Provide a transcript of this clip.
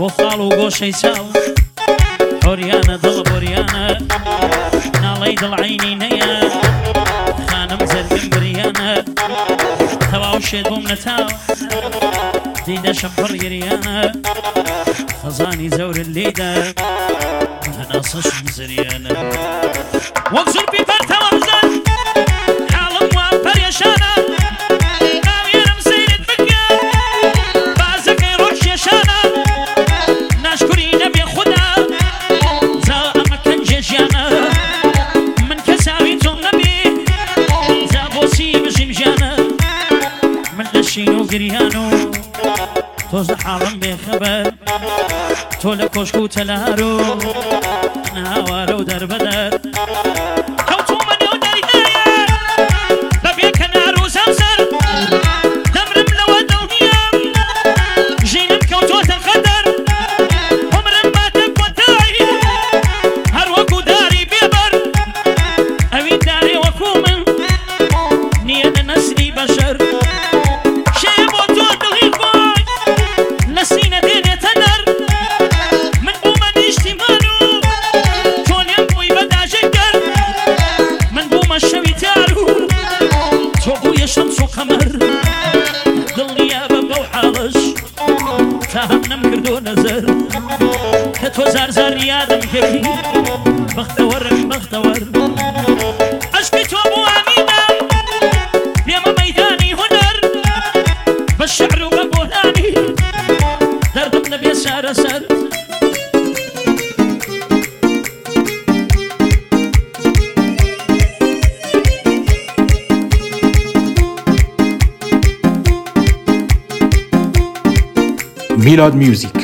بۆ خاڵ و گۆشەی چاو حۆریانە دڵ بۆریانە ناڵەی دڵعینی نەیە خانم زەرگم بریانە تەواو شێت بووم نەتاو دیدەشم پڕ گریانە خەزانی زەورت لێدا هەناسەشم زریانە وەک زولپی پەرتەوە بزەن حاڵم وا پەرێشانە ناوێرم سەیرت بکە بازەکەی ڕۆژێشانە ناشکوری نەبێ خودا زا ئەمە کەنجێ ژیانە من کەساوی تۆم نەبێ زا بۆچی بژیم ژیانە من لە شین و گریان و تۆز لە حاڵم بێخەبەر تۆ لە کۆشک و تەلار و هاوارە و دەربەدەر کەوتومە نێو دەریایە بەبێ کەنار و زەمزەر دەمرم لەوە دڵنیام ژینم کەوتۆتە قەدەر عومرم ماتە کۆتایی هەر وەکو داری بێبەر ئەوی دارێ وەکو من نییە لە نەسلی بەشەر شەیە بۆ تۆ دڵی خۆی لە سینە دێنێتە نەر من بوومە نیشتیمان و تۆ لێم بووی بەداژەی گەر من بوومە شەوی تار و تۆ بوویە شەمس و قەمەر دڵنیە بە بەو حاڵەش تا هەم نەمکردۆ نەزەر کە تۆ زار زار یادم کردی بەختەوەرم بەختەوەر عەشقی تۆ بوو ئامینە پێمە مەیدانی هونەر بە شەعر و بە بۆلانی دەردم نەبێ سارەسەر میلاد میوزیک